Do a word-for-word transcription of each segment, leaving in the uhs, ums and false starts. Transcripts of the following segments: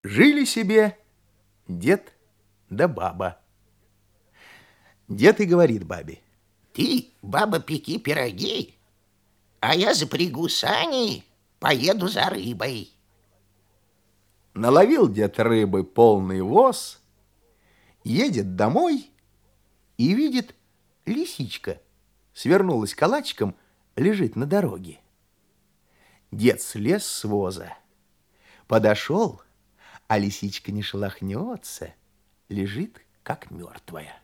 Жили себе дед да баба. Дед и говорит бабе: ты, баба, пеки пироги, а я запрягу сани, поеду за рыбой. Наловил дед рыбы полный воз, едет домой и видит, лисичка свернулась калачиком, лежит на дороге. Дед слез с воза, подошел, а лисичка не шелохнется, лежит, как мертвая.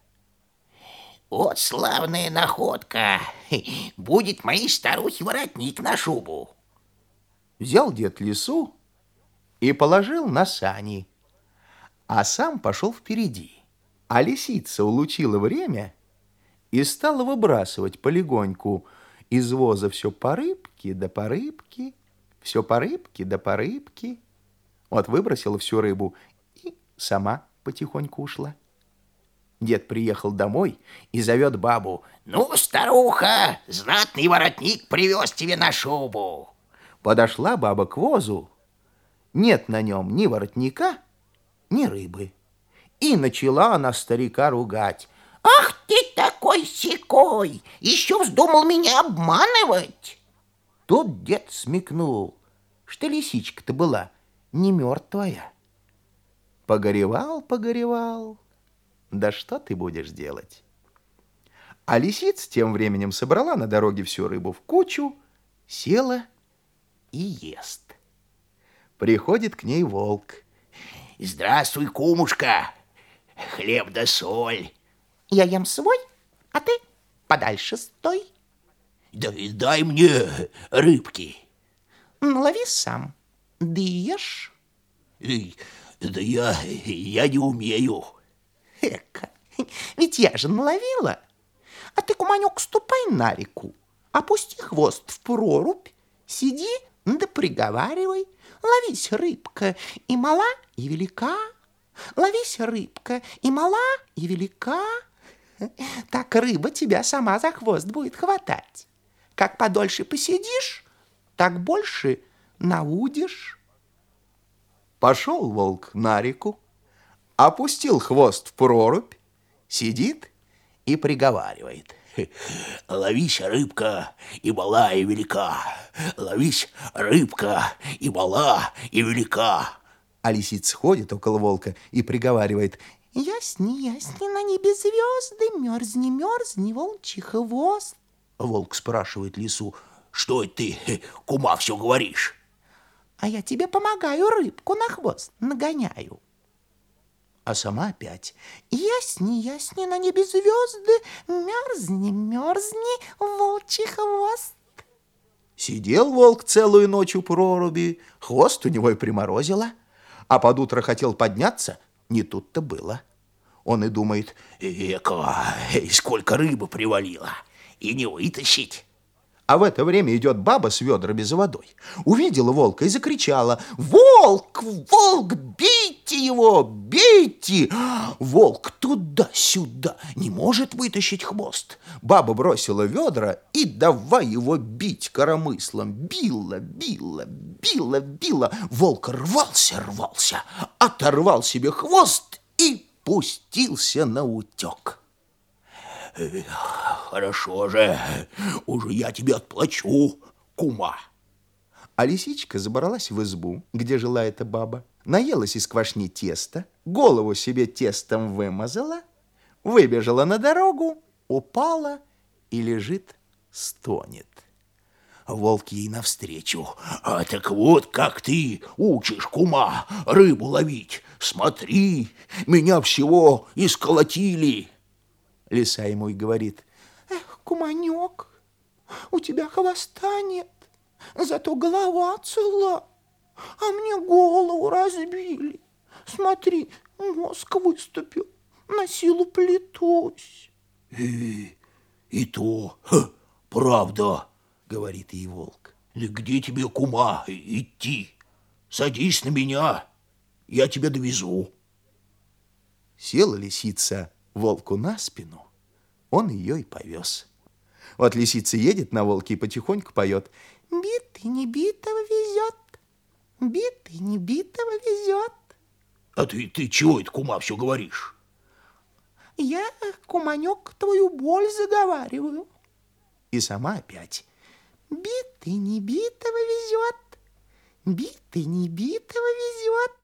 Вот славная находка! Будет моей старухе воротник на шубу. Взял дед лису и положил на сани, а сам пошел впереди. А лисица улучила время и стала выбрасывать полегоньку из воза все по рыбке да по рыбке, все по рыбке да по рыбке. Вот выбросила всю рыбу и сама потихоньку ушла. Дед приехал домой и зовет бабу: ну, старуха, знатный воротник привез тебе на шубу. Подошла баба к возу, нет на нем ни воротника, ни рыбы. И начала она старика ругать: ах ты такой-сякой, еще вздумал меня обманывать. Тут дед смекнул, что лисичка-то была не мертвая. Погоревал, погоревал, да что ты будешь делать? А лисица тем временем собрала на дороге всю рыбу в кучу, села и ест. Приходит к ней волк: здравствуй, кумушка, хлеб да соль. Я ем свой, а ты подальше стой. Да дай мне рыбки. Налови сам, да и ешь. Да я, я не умею. Эка, ведь я же наловила. А ты, куманек, ступай на реку, опусти хвост в прорубь, сиди да приговаривай. Ловись, рыбка, и мала, и велика. Ловись, рыбка, и мала, и велика. Так рыба тебя сама за хвост будет хватать. Как подольше посидишь, так больше наудишь. Пошел волк на реку, опустил хвост в прорубь, сидит и приговаривает: ловись, рыбка, и мала, и велика. Ловись, рыбка, и мала, и велика. А лисица ходит около волка и приговаривает: ясни, ясни на небе звезды, мерзни, мерзни, волчий хвост. Волк спрашивает лису: что ты, кума, все говоришь? А я тебе помогаю, рыбку на хвост нагоняю. А сама опять: ясни, ясни на небе звезды, мерзни, мерзни, волчий хвост. Сидел волк целую ночь у проруби, хвост у него и приморозило, а под утро хотел подняться, не тут-то было. Он и думает: эка, сколько рыбы привалило, и не вытащить. А в это время идет баба с ведрами за водой. Увидела волка и закричала: волк, волк, бейте его, бейте! Волк туда-сюда, не может вытащить хвост. Баба бросила ведра и давай его бить коромыслом. Била, била, била, била. Волк рвался, рвался, оторвал себе хвост и пустился наутек. Хорошо же, уже я тебе отплачу, кума. А лисичка забралась в избу, где жила эта баба, наелась из квашни теста, голову себе тестом вымазала, выбежала на дорогу, упала и лежит, стонет. Волк ей навстречу: а так вот как ты учишь, кума, рыбу ловить. Смотри, меня всего исколотили. Лиса ему и говорит: эх, куманек, у тебя хвоста нет, зато голова цела, а мне голову разбили. Смотри, мозг выступил, на силу плетусь. И, и то, ха, правда, говорит ей волк. Где тебе, кума, идти? Садись на меня, я тебя довезу. Села лисица волку на спину, он ее и повез. Вот лисица едет на волке и потихоньку поет: битый не битого везет, битый не битого везет. А ты, ты чего это, кума, все говоришь? Я, куманек, твою боль заговариваю. И сама опять. Битый не битого везет, битый не битого везет.